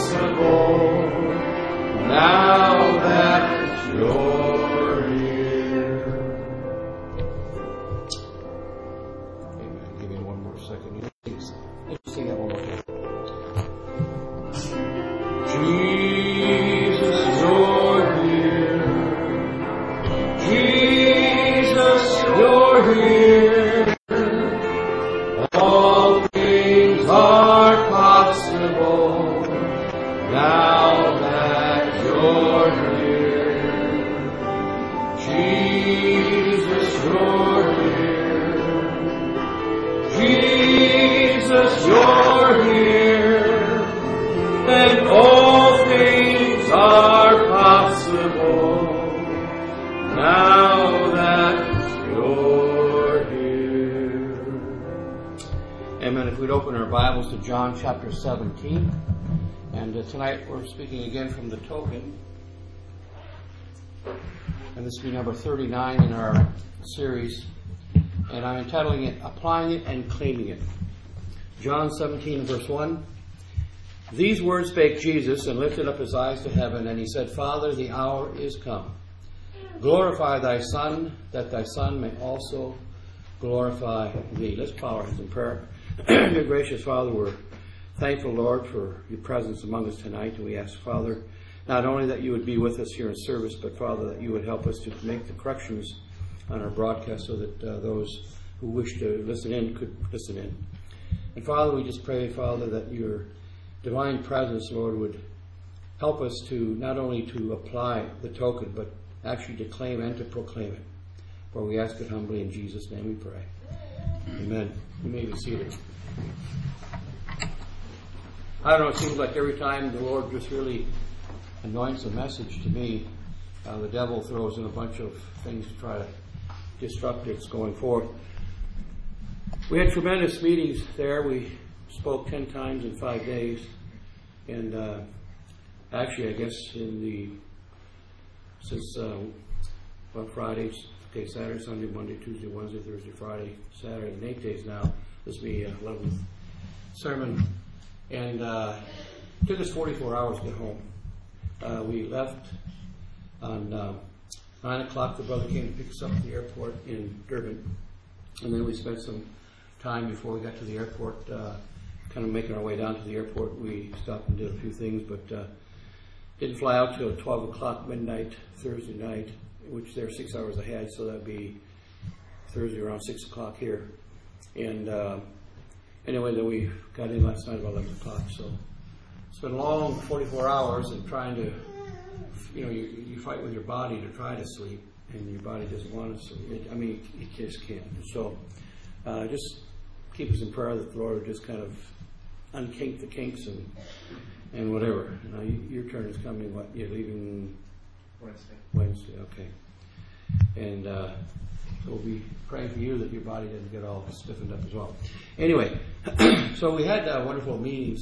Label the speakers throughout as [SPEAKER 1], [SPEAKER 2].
[SPEAKER 1] possible now that you're here.
[SPEAKER 2] Amen. Give me one more second. Let's sing that one more time.
[SPEAKER 1] Jesus, you're here. Jesus, you're here. All things are possible now that you're here. Jesus, you're here. Jesus, you're here. And all things are possible now that you're here.
[SPEAKER 2] Amen. If we'd open our Bibles to John chapter 17. And tonight we're speaking again from the token. And this will be number 39 in our series. And I'm entitling it, Applying It and Claiming It. John 17 verse 1. These words spake Jesus, and lifted up his eyes to heaven, and he said, Father, the hour is come. Glorify thy Son, that thy Son may also glorify thee. Let's bow our heads in prayer. Dear gracious Father, we're thankful, Lord, for your presence among us tonight. And we ask, Father, not only that you would be with us here in service, but, Father, that you would help us to make the corrections on our broadcast so that those who wish to listen in could listen in. And, Father, we just pray, Father, that your divine presence, Lord, would help us to not only to apply the token, but actually to claim and to proclaim it. For we ask it humbly in Jesus' name we pray. Amen. You may be seated. I don't know, it seems like every time the Lord just really anoints a message to me, the devil throws in a bunch of things to try to disrupt its going forward. We had tremendous meetings there. We spoke 10 times in 5 days. And actually, I guess since Friday, okay, Saturday, Sunday, Monday, Tuesday, Wednesday, Thursday, Friday, Saturday, and 8 days now, this will be 11th sermon. And it took us 44 hours to get home. We left on 9 o'clock. The brother came to pick us up at the airport in Durban. And then we spent some time before we got to the airport, kind of making our way down to the airport. We stopped and did a few things, but didn't fly out till 12 o'clock midnight Thursday night, which they're 6 hours ahead, so that'd be Thursday around 6 o'clock here. And anyway, then we got in last night about 11 o'clock, so it's been a long 44 hours and trying to, you fight with your body to try to sleep, and your body doesn't want to sleep. You just can't. So just keep us in prayer that the Lord will just kind of unkink the kinks and whatever. Your turn is coming, what? You're leaving Wednesday, okay. And so we'll be praying for you that your body doesn't get all stiffened up as well. Anyway, so we had wonderful meetings.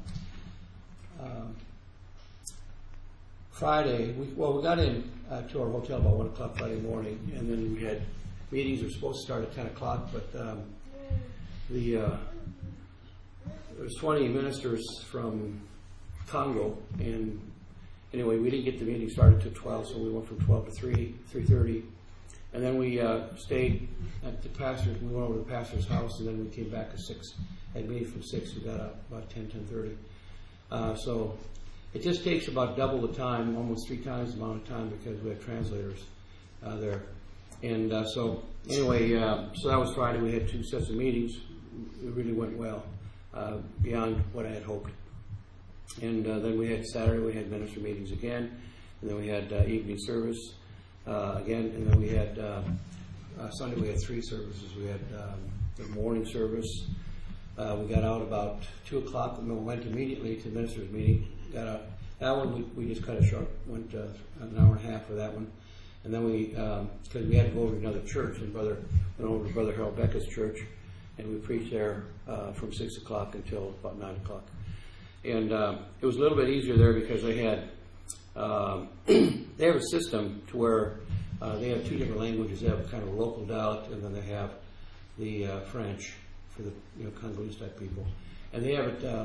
[SPEAKER 2] Friday, we got in to our hotel about 1 o'clock Friday morning, and then we had meetings that were supposed to start at 10 o'clock, but there was 20 ministers from Congo, and anyway, we didn't get the meeting started till 12, so we went from 12 to 3:30, and then we stayed at the pastor. We went over to the pastor's house, and then we came back at 6. Had meeting from 6. We got up about 10:30. So it just takes about double the time, almost 3 times the amount of time, because we have translators there. And so anyway, so that was Friday. We had 2 sets of meetings. It really went well, beyond what I had hoped. And then we had Saturday, we had minister meetings again, and then we had evening service again, and then we had Sunday we had 3 services. We had the morning service. We got out about 2 o'clock, and we went immediately to the minister's meeting. Got out. That one we just cut it short. Went an hour and a half for that one. And then because we had to go over to another church, and went over to Brother Harold Becca's church, and we preached there from 6 o'clock until about 9 o'clock. And it was a little bit easier there because they have a system to where they have 2 different languages. They have kind of a local dialect, and then they have the French for the Congolese type people. And they have it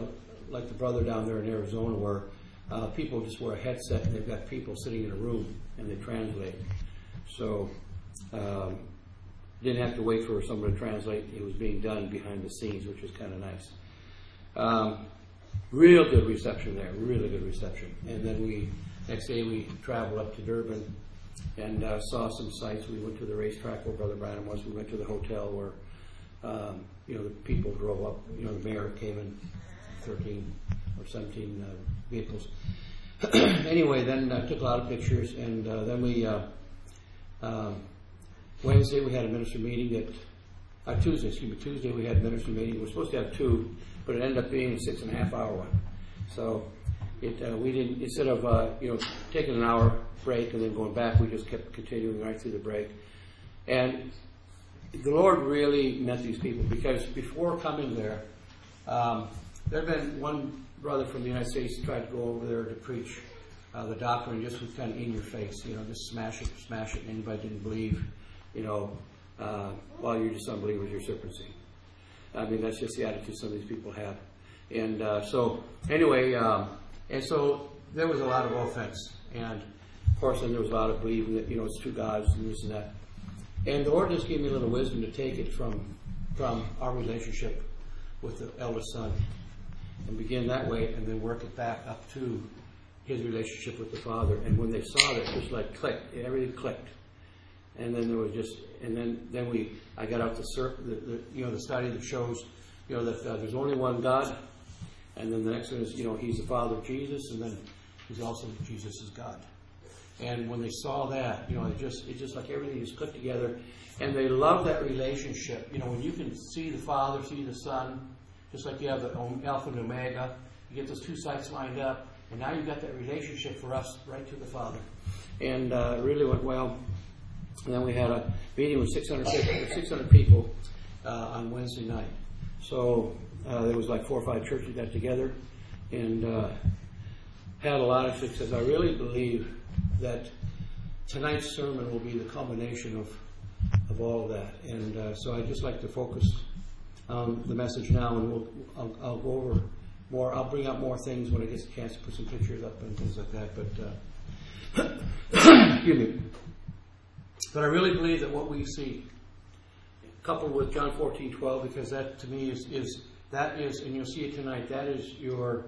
[SPEAKER 2] like the brother down there in Arizona where people just wear a headset and they've got people sitting in a room and they translate. So didn't have to wait for someone to translate. It was being done behind the scenes, which was kind of nice. Real good reception there, really good reception. And then next day we traveled up to Durban and saw some sights. We went to the racetrack where Brother Branham was. We went to the hotel where the people drove up. The mayor came in 13 or 17 vehicles. Anyway, then took a lot of pictures, and then we Wednesday we had a minister meeting Tuesday we had a minister meeting. We were supposed to have 2, but it ended up being a 6.5-hour one. So we didn't, instead of taking an hour break and then going back, we just kept continuing right through the break. And the Lord really met these people, because before coming there had been one brother from the United States tried to go over there to preach the doctrine, just was kind of in your face, just smash it. Anybody didn't believe, well, you're just unbelievers, you're serpency. I mean, that's just the attitude some of these people have. And so anyway, and so there was a lot of offense. And of course, then there was a lot of believing that, it's 2 gods and this and that. And the Lord just gave me a little wisdom to take it from our relationship with the eldest son and begin that way, and then work it back up to his relationship with the Father. And when they saw that, it just like clicked. Everything clicked. And then there was just, and then I got out the study that shows, that there's only one God. And then the next one is, he's the Father of Jesus, and then he's also Jesus is God. And when they saw that, it just like everything just clicked together. And they love that relationship. When you can see the Father, see the Son, just like you have the Alpha and Omega, you get those 2 sites lined up, and now you've got that relationship for us right to the Father. And it really went well. And then we had a meeting with 600 people on Wednesday night. So there was like 4 or 5 churches got together and had a lot of success. I really believe that tonight's sermon will be the culmination of all of that. And so I'd just like to focus on the message now, and I'll go over more. I'll bring out more things when I get a chance to put some pictures up and things like that. But excuse me. But I really believe that what we see, coupled with John 14:12, because that to me is, and you'll see it tonight. That is your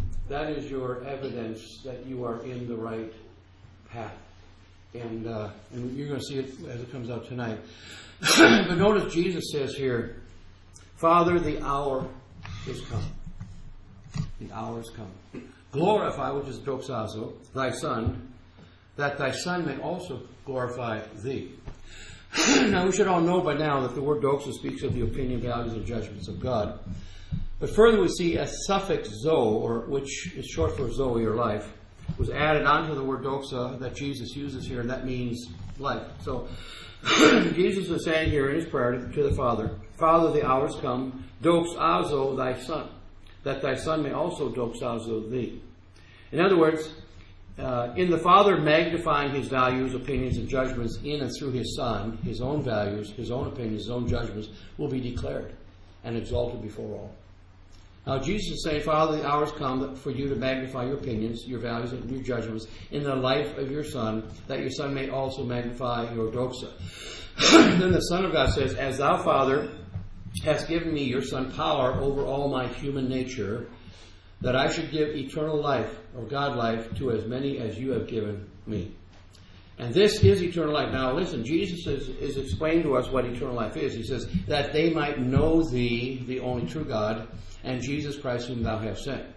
[SPEAKER 2] evidence that you are in the right path, and you're going to see it as it comes out tonight. But notice Jesus says here, "Father, the hour is come. The hour is come. Glorify," which is doxazo, "thy Son, that thy Son may also glorify thee." Now, we should all know by now that the word doxa speaks of the opinion, values, and judgments of God. But further, we see a suffix zo, which is short for Zoe or life, was added onto the word doxa that Jesus uses here, and that means life. So Jesus is saying here in his prayer to the Father, "Father, the hour is come, doxazo thy Son, that thy Son may also doxazo thee." In other words, in the Father magnifying his values, opinions, and judgments in and through his Son, his own values, his own opinions, his own judgments will be declared and exalted before all. Now Jesus is saying, "Father, the hour has come for you to magnify your opinions, your values, and your judgments in the life of your Son, that your Son may also magnify your doxa." Then the Son of God says, "As thou, Father, hast given me, your Son, power over all my human nature, that I should give eternal life, or God life, to as many as you have given me." And this is eternal life. Now listen, Jesus is explaining to us what eternal life is. He says, "That they might know thee, the only true God, and Jesus Christ whom thou hast sent."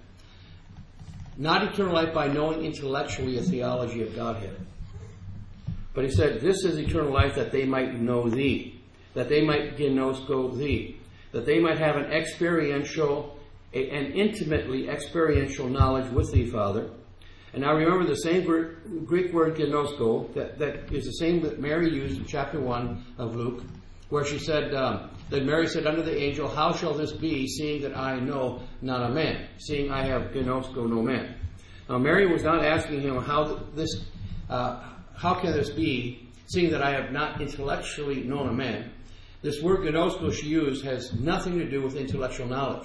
[SPEAKER 2] Not eternal life by knowing intellectually a theology of Godhead. But he said, this is eternal life, that they might know thee, that they might gnosko thee, that they might have an intimately experiential knowledge with thee, Father. And now remember the same Greek word gnosko, that is the same that Mary used in chapter 1 of Luke, where she said, that Mary said unto the angel, "How shall this be, seeing that I know not a man? Seeing I have gnosko no man." Now Mary was not asking him how can this be, seeing that I have not intellectually known a man. This word gnosko she used has nothing to do with intellectual knowledge.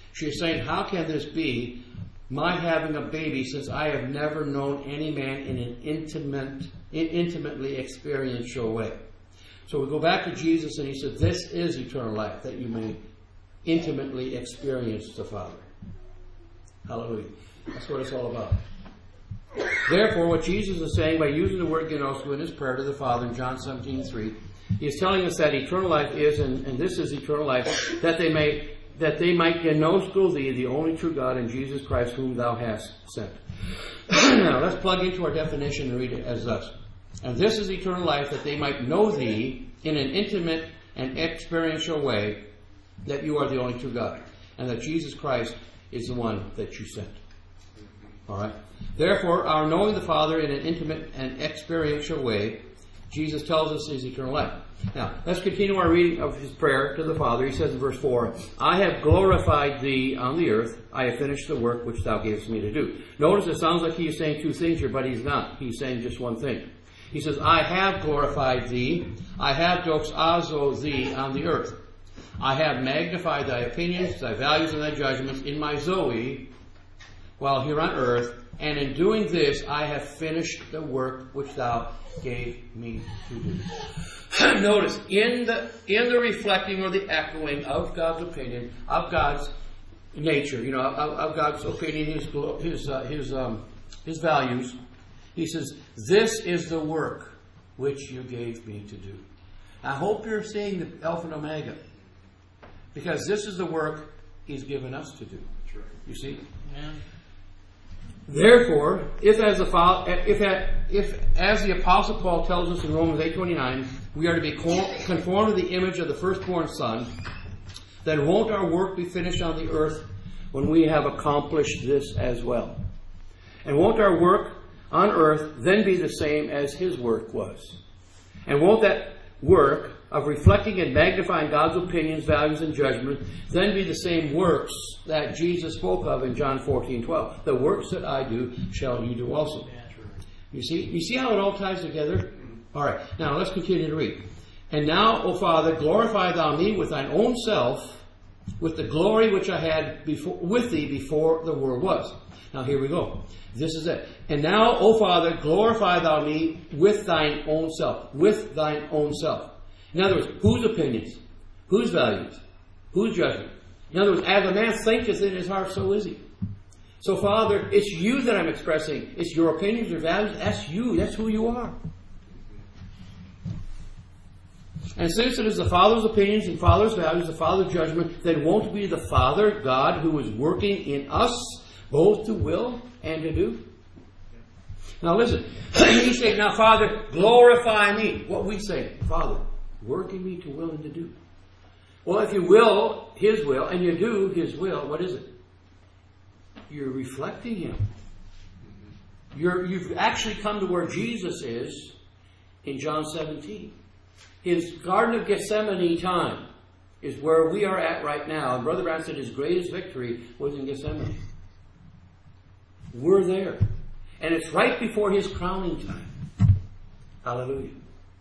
[SPEAKER 2] She is saying, how can this be, my having a baby, since I have never known any man in an intimately experiential way? So we go back to Jesus, and he said, this is eternal life, that you may intimately experience the Father. Hallelujah. That's what it's all about. Therefore, what Jesus is saying by using the word genosko in his prayer to the Father in John 17:3, he is telling us that eternal life is, and this is eternal life, that they might genosko thee, the only true God, and Jesus Christ, whom thou hast sent. Now, let's plug into our definition and read it as thus. And this is eternal life, that they might know thee in an intimate and experiential way, that you are the only true God, and that Jesus Christ is the one that you sent. All right? Therefore, our knowing the Father in an intimate and experiential way, Jesus tells us, is eternal life. Now, let's continue our reading of his prayer to the Father. He says in verse 4, I have glorified thee on the earth. I have finished the work which thou gavest me to do. Notice it sounds like he is saying two things here, but he's not. He's saying just one thing. He says, I have glorified thee. I have doxazo thee on the earth. I have magnified thy opinions, thy values, and thy judgments in my Zoe while here on earth. And in doing this, I have finished the work which thou gave me to do. Notice, in the reflecting or the echoing of God's opinion, of God's nature, of God's opinion, his values, he says, this is the work which you gave me to do. I hope you're seeing the Alpha and Omega, because this is the work he's given us to do. You see? Yeah. Therefore, if as the Apostle Paul tells us in Romans 8:29, we are to be conformed to the image of the firstborn Son, then won't our work be finished on the earth when we have accomplished this as well? And won't our work on earth then be the same as his work was? And won't that work of reflecting and magnifying God's opinions, values, and judgment then be the same works that Jesus spoke of in John 14:12? The works that I do shall you do also. You see how it all ties together? All right, now let's continue to read. And now, O Father, glorify thou me with thine own self, with the glory which I had with thee before the world was. Now here we go. This is it. And now, O Father, glorify thou me with thine own self. With thine own self. In other words, whose opinions? Whose values? Whose judgment? In other words, as a man thinketh in his heart, so is he. So, Father, it's you that I'm expressing. It's your opinions, your values. That's you. That's who you are. And since it is the Father's opinions and Father's values, the Father's judgment, then won't it be the Father, God, who is working in us both to will and to do? Now listen. He's saying, now, Father, glorify me. What we say, Father, work in me to will and to do. Well, if you will his will and you do his will, what is it? You're reflecting him. You've actually come to where Jesus is in John 17. His Garden of Gethsemane time is where we are at right now. And Brother Brown said his greatest victory was in Gethsemane. We're there. And it's right before his crowning time. Hallelujah.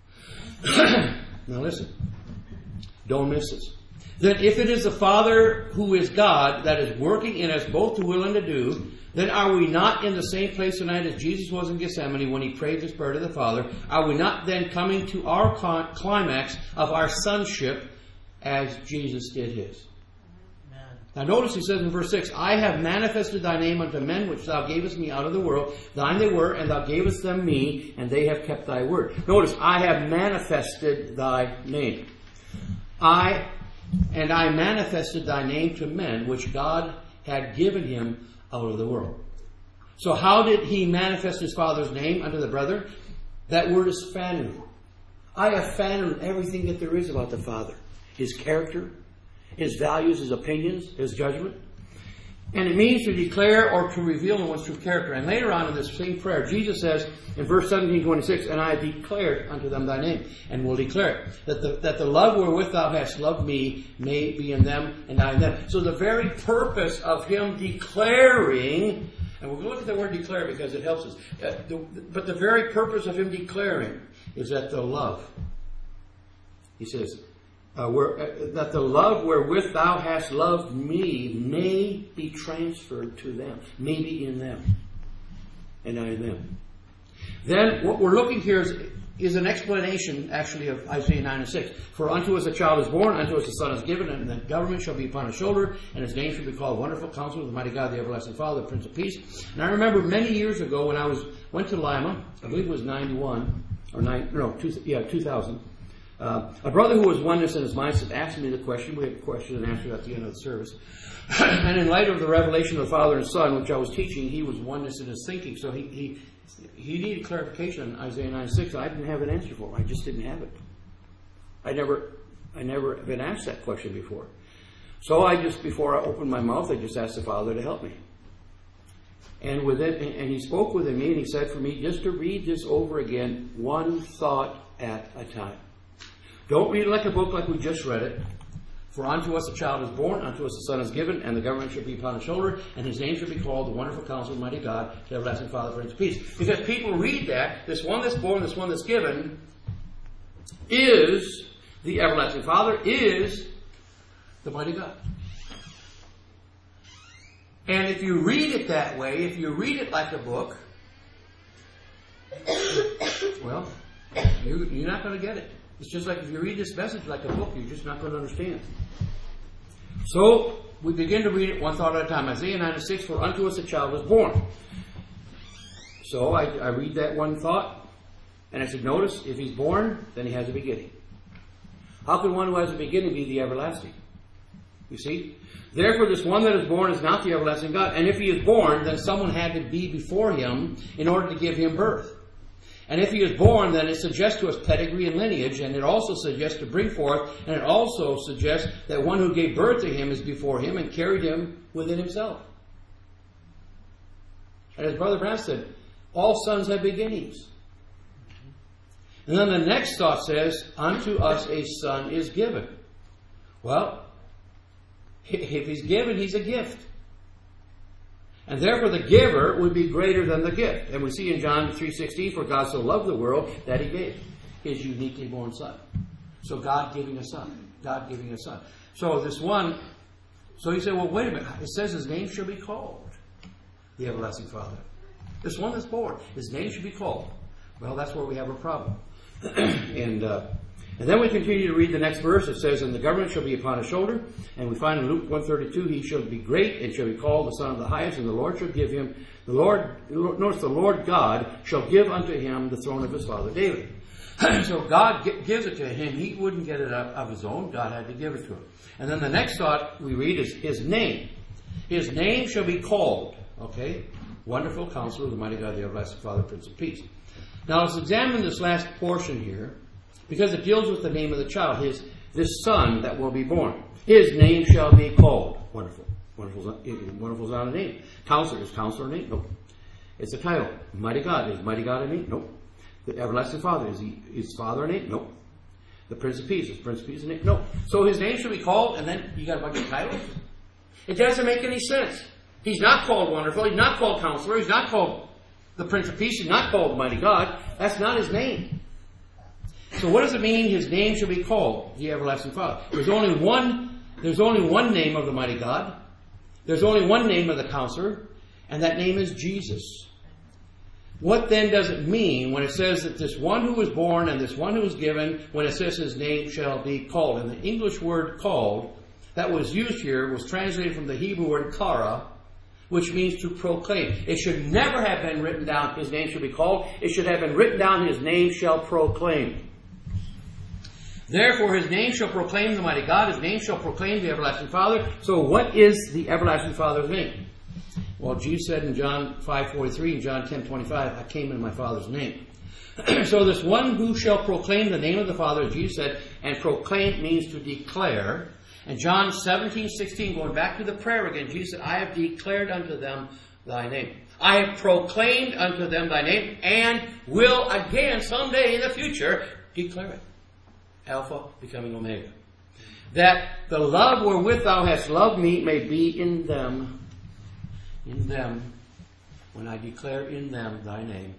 [SPEAKER 2] Now listen. Don't miss this. That if it is the Father who is God that is working in us both to will and to do, then are we not in the same place tonight as Jesus was in Gethsemane when he prayed this prayer to the Father? Are we not then coming to our climax of our sonship as Jesus did his? Amen. Now notice he says in verse 6, I have manifested thy name unto men which thou gavest me out of the world. Thine they were, and thou gavest them me, and they have kept thy word. Notice, I have manifested thy name. I manifested thy name to men which God had given him out of the world. So how did he manifest his Father's name unto the brethren? That word is fanu. I have fanu everything that there is about the Father. His character, his values, his opinions, his judgment. And it means to declare or to reveal one's true character. And later on in this same prayer, Jesus says in verse 17:26, and I have declared unto them thy name, and will declare it, that the love wherewith thou hast loved me may be in them, and I in them. So the very purpose of him declaring, and we'll look at the word declare because it helps us, but the very purpose of him declaring is that the love, he says, that the love wherewith thou hast loved me may be transferred to them, may be in them, and I in them. Then what we're looking here is an explanation, actually, of Isaiah 9 and 6. For unto us a child is born, unto us a son is given, and the government shall be upon his shoulder, and his name shall be called Wonderful Counselor, the Mighty God, the Everlasting Father, the Prince of Peace. And I remember many years ago when I went to Lima, I believe it was 2000. A brother who was oneness in his mindset asked me the question. We had question and answer at the end of the service. And in light of the revelation of the Father and Son, which I was teaching, he was oneness in his thinking. So he needed clarification on Isaiah 9:6. I didn't have an answer for it. I just didn't have it. I never been asked that question before. So before I opened my mouth, I just asked the Father to help me. And he spoke with me, and he said for me just to read this over again, one thought at a time. Don't read it like a book like we just read it. For unto us a child is born, unto us a son is given, and the government shall be upon his shoulder, and his name shall be called the Wonderful Counselor, the Mighty God, the Everlasting Father, Prince of Peace. Because people read that, this one that's born, this one that's given, is the Everlasting Father, is the Mighty God. And if you read it that way, if you read it like a book, well, you're not going to get it. It's just like if you read this message like a book, you're just not going to understand. So, we begin to read it one thought at a time. Isaiah 9:6, for unto us a child is born. So, I read that one thought, and I said, notice, if he's born, then he has a beginning. How can one who has a beginning be the everlasting? You see? Therefore, this one that is born is not the everlasting God. And if he is born, then someone had to be before him in order to give him birth. And if he is born, then it suggests to us pedigree and lineage, and it also suggests to bring forth, and it also suggests that one who gave birth to him is before him and carried him within himself. And as Brother Brandt said, all sons have beginnings. And then the next thought says, unto us a son is given. Well, if he's given, he's a gift. And therefore the giver would be greater than the gift. And we see in John 3:16, for God so loved the world that he gave his uniquely born son. So God giving a son. God giving a son. So this one, so you say, well, wait a minute. It says his name shall be called the Everlasting Father. This one that's born, his name should be called. Well, that's where we have a problem. And then we continue to read the next verse. It says, and the government shall be upon his shoulder. And we find in Luke 1:32, he shall be great and shall be called the Son of the Highest. And the Lord shall give him, the Lord God shall give unto him the throne of his father David. So God gives it to him. He wouldn't get it of his own. God had to give it to him. And then the next thought we read is his name. His name shall be called, okay, Wonderful Counselor, the Mighty God, the Everlasting Father, Prince of Peace. Now let's examine this last portion here, because it deals with the name of the child, this son that will be born. His name shall be called Wonderful. Wonderful's not a name. Counselor, is Counselor a name? Nope. It's a title. Mighty God, is Mighty God a name? Nope. The Everlasting Father, is Father a name? Nope. The Prince of Peace, is Prince of Peace a name? Nope. So his name shall be called, and then you got a bunch of titles? It doesn't make any sense. He's not called Wonderful, he's not called Counselor, he's not called the Prince of Peace, he's not called Mighty God. That's not his name. So what does it mean his name shall be called the Everlasting Father? There's only one name of the Mighty God. There's only one name of the Counselor, and that name is Jesus. What then does it mean when it says that this one who was born and this one who was given, when it says his name shall be called? And the English word called that was used here was translated from the Hebrew word kara, which means to proclaim. It should never have been written down, his name shall be called. It should have been written down, his name shall proclaim. Therefore, his name shall proclaim the Mighty God. His name shall proclaim the Everlasting Father. So what is the Everlasting Father's name? Well, Jesus said in John 5:43 and John 10:25, I came in my Father's name. So this one who shall proclaim the name of the Father, Jesus said, and proclaim means to declare. And John 17:16, going back to the prayer again, Jesus said, I have declared unto them thy name. I have proclaimed unto them thy name, and will again someday in the future declare it. Alpha becoming Omega. That the love wherewith thou hast loved me may be in them, when I declare in them thy name.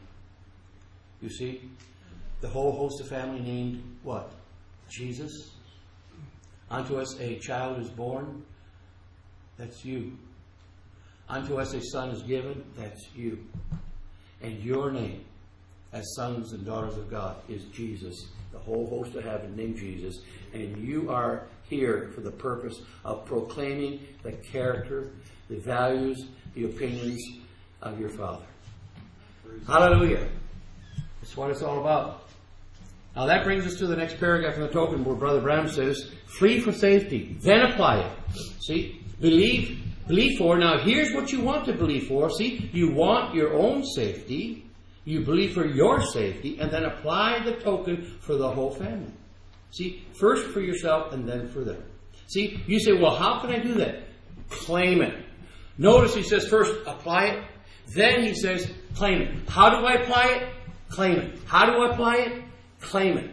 [SPEAKER 2] You see, the whole host of family named what? Jesus, Unto us a child is born. That's you. Unto us a son is given. That's you. And your name, as sons and daughters of God, is Jesus. The whole host of heaven named Jesus. And you are here for the purpose of proclaiming the character, the values, the opinions of your Father. Hallelujah. That's what it's all about. Now that brings us to the next paragraph in the token where Brother Branham says, flee for safety, then apply it. See, believe for. Now here's what you want to believe for. See, you want your own safety, you believe for your safety, and then apply the token for the whole family. See, first for yourself and then for them. See, you say, well, how can I do that? Claim it. Notice he says first, apply it. Then he says, claim it. How do I apply it? Claim it. How do I apply it? Claim it.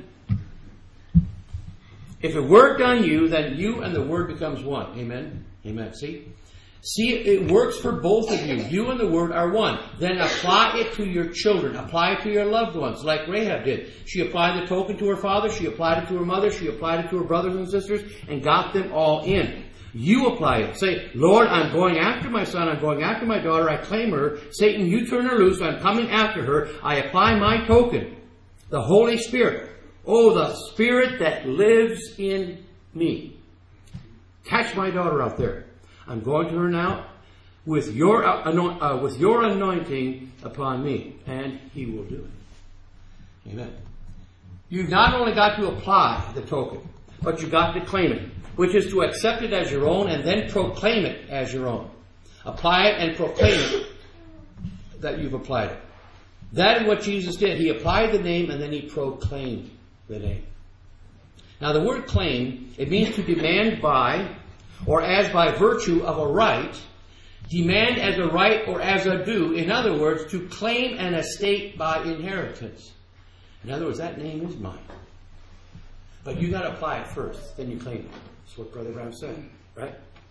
[SPEAKER 2] If it worked on you, then you and the Word becomes one. Amen? Amen. See, it works for both of you. You and the Word are one. Then apply it to your children. Apply it to your loved ones, like Rahab did. She applied the token to her father. She applied it to her mother. She applied it to her brothers and sisters and got them all in. You apply it. Say, Lord, I'm going after my son. I'm going after my daughter. I claim her. Satan, you turn her loose. I'm coming after her. I apply my token. The Holy Spirit. Oh, the Spirit that lives in me. Catch my daughter out there. I'm going to her now with your anointing upon me. And He will do it. Amen. You've not only got to apply the token, but you've got to claim it, which is to accept it as your own and then proclaim it as your own. Apply it and proclaim it that you've applied it. That is what Jesus did. He applied the name and then He proclaimed the name. Now the word claim, it means to demand by or as by virtue of a right, demand as a right or as a due. In other words, to claim an estate by inheritance. In other words, that name is mine. But you got to apply it first, then you claim it. That's what Brother Brown said, right?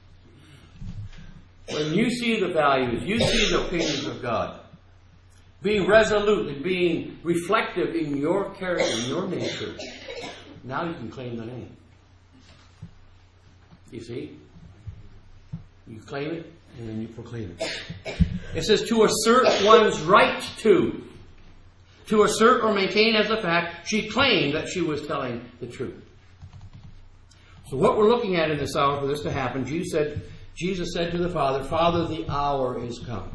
[SPEAKER 2] When you see the values, you see the opinions of God, being resolute and being reflective in your character, in your nature, now you can claim the name. You see? You claim it, and then you proclaim it. It says to assert one's right to. To assert or maintain as a fact, she claimed that she was telling the truth. So what we're looking at in this hour for this to happen, Jesus said to the Father, Father, the hour is come.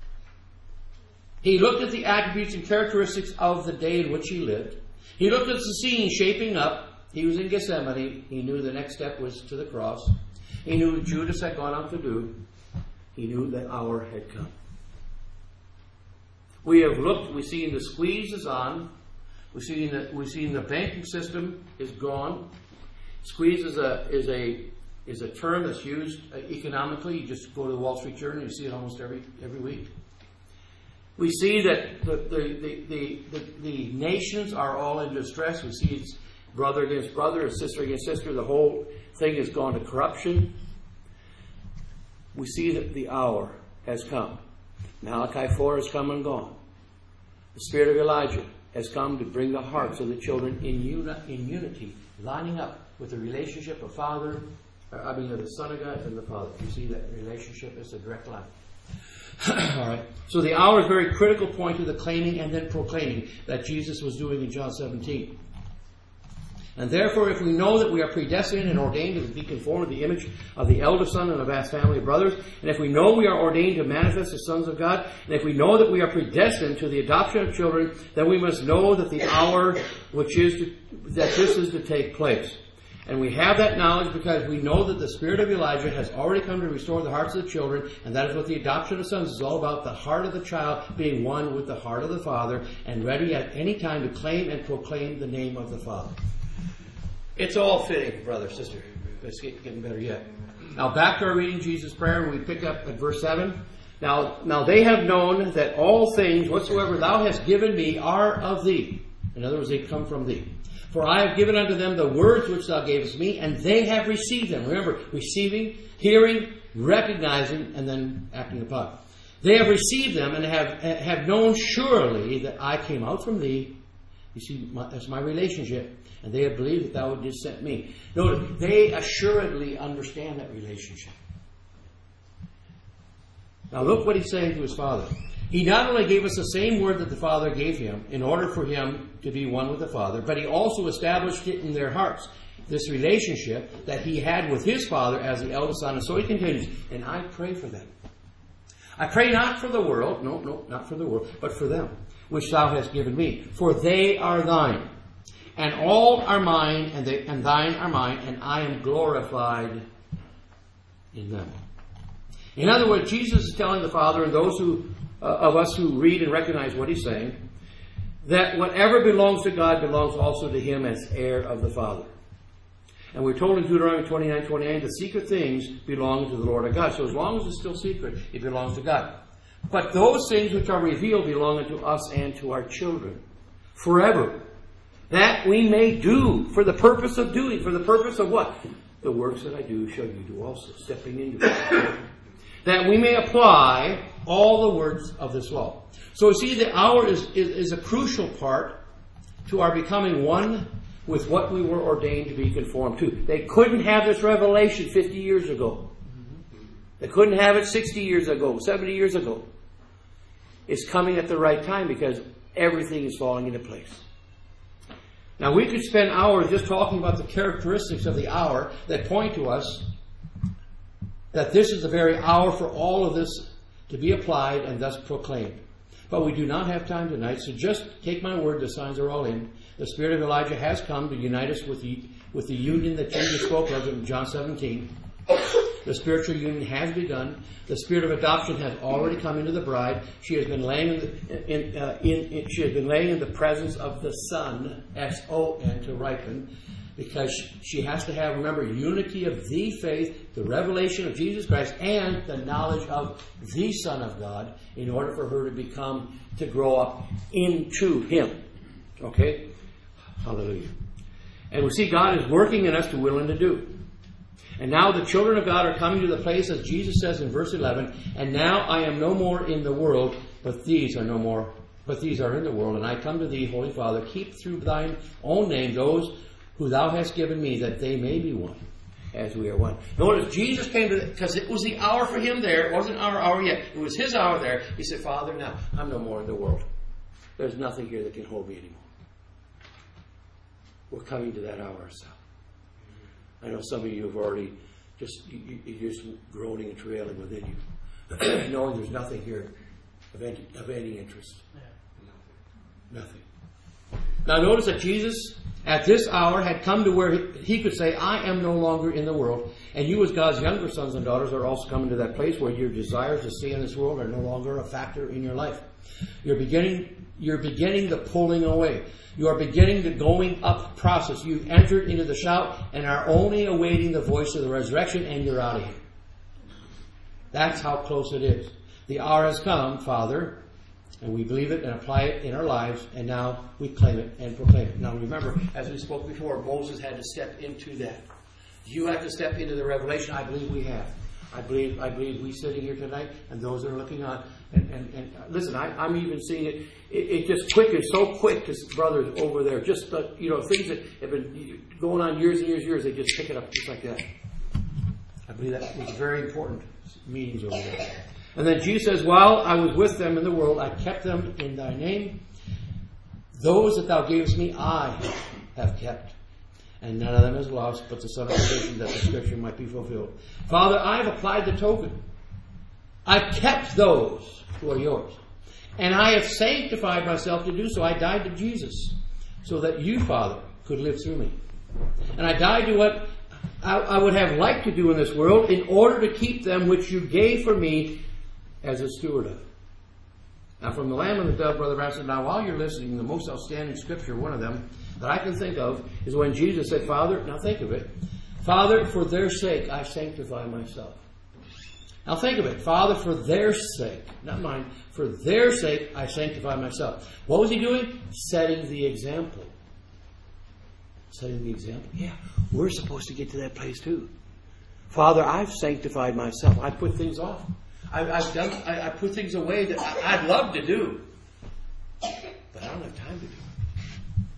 [SPEAKER 2] He looked at the attributes and characteristics of the day in which He lived. He looked at the scene shaping up. He was in Gethsemane. He knew the next step was to the cross. He knew what Judas had gone out to do. He knew that hour had come. We have looked, we see the squeeze is on. We see the banking system is gone. Squeeze is a term that's used economically. You just go to the Wall Street Journal and you see it almost every week. We see that the nations are all in distress. We see it's brother against brother, or sister against sister. The whole thing has gone to corruption. We see that the hour has come. Malachi 4 has come and gone. The spirit of Elijah has come to bring the hearts of the children in unity, lining up with the relationship of the Son of God and the Father. You see that relationship is a direct line. All right. So the hour is a very critical point to the claiming and then proclaiming that Jesus was doing in John 17. And therefore, if we know that we are predestined and ordained to be conformed to the image of the eldest son and a vast family of brothers, and if we know we are ordained to manifest as sons of God, and if we know that we are predestined to the adoption of children, then we must know that the hour that this is to take place. And we have that knowledge because we know that the spirit of Elijah has already come to restore the hearts of the children, and that is what the adoption of sons is all about, the heart of the child being one with the heart of the Father, and ready at any time to claim and proclaim the name of the Father. It's all fitting, brother, sister. It's getting better yet. Now back to our reading Jesus' prayer, and we pick up at verse 7. Now they have known that all things whatsoever thou hast given me are of thee. In other words, they come from thee. For I have given unto them the words which thou gavest me, and they have received them. Remember, receiving, hearing, recognizing, and then acting upon. They have received them and have known surely that I came out from thee, You see, that's my relationship. And they have believed that thou wouldst sent me. Notice, they assuredly understand that relationship. Now look what he's saying to his Father. He not only gave us the same word that the Father gave him in order for him to be one with the Father, but he also established it in their hearts, this relationship that he had with his Father as the eldest son. And so he continues, and I pray for them. I pray not for the world, no, not for the world, but for them, which thou hast given me. For they are thine, and all are mine, and thine are mine, and I am glorified in them. In other words, Jesus is telling the Father, and those of us who read and recognize what he's saying, that whatever belongs to God belongs also to him as heir of the Father. And we're told in Deuteronomy 29:29, the secret things belong to the Lord our God. So as long as it's still secret, it belongs to God. But those things which are revealed belong unto us and to our children forever, that we may do for the purpose of doing. For the purpose of what? The works that I do shall you do also, stepping into it. That we may apply all the words of this law. So see, the hour is a crucial part to our becoming one with what we were ordained to be conformed to. They couldn't have this revelation 50 years ago. They couldn't have it 60 years ago, 70 years ago. It's coming at the right time because everything is falling into place. Now we could spend hours just talking about the characteristics of the hour that point to us that this is the very hour for all of this to be applied and thus proclaimed. But we do not have time tonight, so just take my word, the signs are all in. The spirit of Elijah has come to unite us with the union that Jesus spoke of in John 17. The spiritual union has begun. The spirit of adoption has already come into the bride. She has been laying in the presence of the Son, S-O-N, to ripen, because she has to have, remember, unity of the faith, the revelation of Jesus Christ, and the knowledge of the Son of God in order for her to grow up into Him. Okay? Hallelujah. And we see God is working in us to will and to do. And now the children of God are coming to the place, as Jesus says in verse 11, and now I am no more in the world, but these are in the world. And I come to thee, Holy Father, keep through thine own name those who thou hast given me, that they may be one, as we are one. Notice, Jesus came to, because it was the hour for him there. It wasn't our hour yet. It was his hour there. He said, Father, now, I'm no more in the world. There's nothing here that can hold me anymore. We're coming to that hour ourselves. I know some of you have already you're just groaning and trailing within you, knowing there's nothing here of any interest. Nothing. Now notice that Jesus, at this hour, had come to where he could say, I am no longer in the world. And you as God's younger sons and daughters are also coming to that place where your desires to stay in this world are no longer a factor in your life. You're beginning the pulling away. You are beginning the going up process. You've entered into the shout and are only awaiting the voice of the resurrection, and you're out of here. That's how close it is. The hour has come, Father, and we believe it and apply it in our lives, and now we claim it and proclaim it. Now remember, as we spoke before, Moses had to step into that. You have to step into the revelation. I believe we have. I believe we sitting here tonight, and those that are looking on. And listen, I'm even seeing it. It just quick is so quick. Because brothers over there, just things that have been going on years and years, they just pick it up just like that. I believe that was very important meetings over there. And then Jesus says, while I was with them in the world, I kept them in thy name. Those that thou gavest me, I have kept. And none of them is lost, but the son of perdition, that the scripture might be fulfilled. Father, I have applied the token. I've kept those who are yours. And I have sanctified myself to do so. I died to Jesus, so that you, Father, could live through me. And I died to what I would have liked to do in this world in order to keep them which you gave for me as a steward of. Now from the Lamb and the Dove, Brother Branson, now while you're listening, the most outstanding scripture, one of them, that I can think of, is when Jesus said, Father, now think of it, Father, for their sake I sanctify myself. Now think of it, Father, for their sake, not mine, for their sake I sanctify myself. What was he doing? Setting the example. Setting the example. Yeah, we're supposed to get to that place too. Father, I've sanctified myself. I put things off. I put things away that I'd love to do, but I don't have time to do it.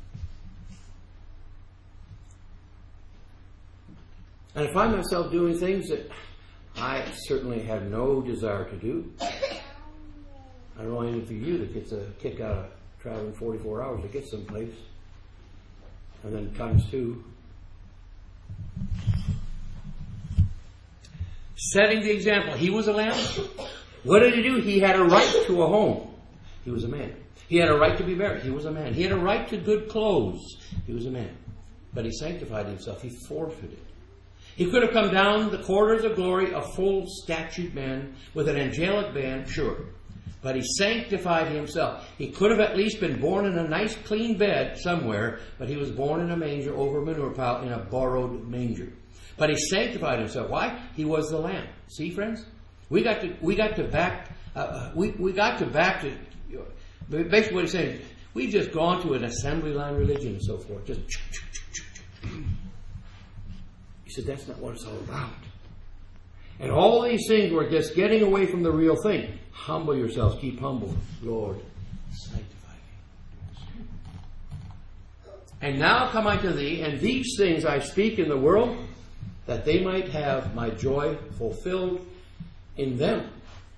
[SPEAKER 2] And I find myself doing things that I certainly have no desire to do. I don't know any of you that gets a kick out of traveling 44 hours to get someplace. And then times 2. Setting the example. He was a lamb. What did he do? He had a right to a home. He was a man. He had a right to be married. He was a man. He had a right to good clothes. He was a man. But he sanctified himself. He forfeited. He could have come down the corridors of glory, a full statued man with an angelic band, sure. But he sanctified himself. He could have at least been born in a nice clean bed somewhere, but he was born in a manger over a manure pile in a borrowed manger. But he sanctified himself. Why? He was the Lamb. See, friends? We got to back to basically what he's saying. We've just gone to an assembly line religion and so forth. Just he said that's not what it's all about. And all these things were just getting away from the real thing. Humble yourselves. Keep humble. Lord, sanctify me. And now come I to thee, and these things I speak in the world, that they might have my joy fulfilled in them.